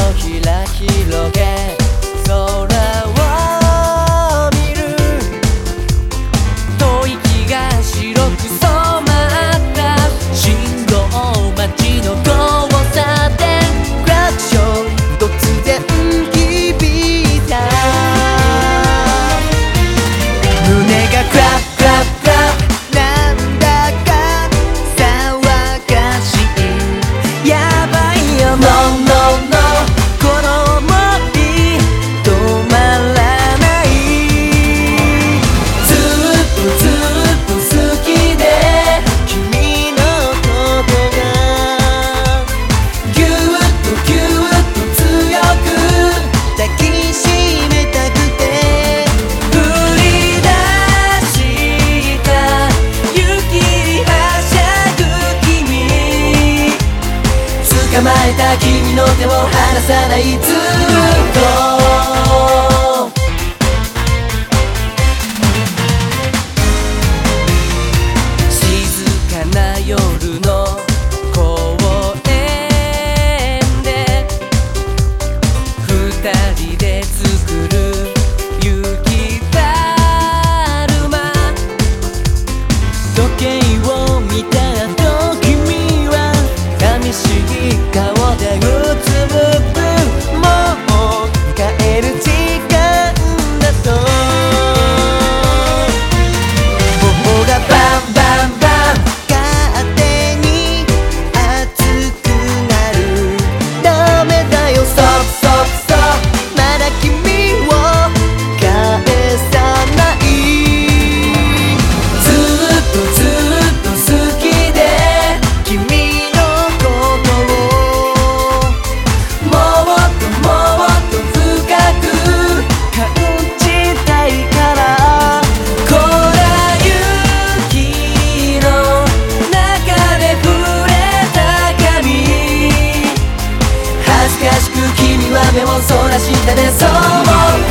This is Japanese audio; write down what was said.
ひら広げ空を見る吐息が白く染まった信号待ちの交差点クラクション突然響いた胸がクラックラックラックなんだか騒がしいやばいよ No No No この想い止まらないずっとずっと好きで君のことがぎゅっとぎゅっと強く抱きしめたくて降り出した雪にはしゃぐ君捕まえた君の手を離さないずっと静かな夜の公園で二人で作る雪だるま時計を見た後君は寂しい顔でうつむくもう帰る時間だと頬がバンバンバン勝手に熱くなるダメだよ Stop Stop Stop まだ君を返さないずっとずっと好きで君のことをもっともっと深く感じたいからこら雪の中で触れた髪恥ずかしく君は目をそらしたねそう思う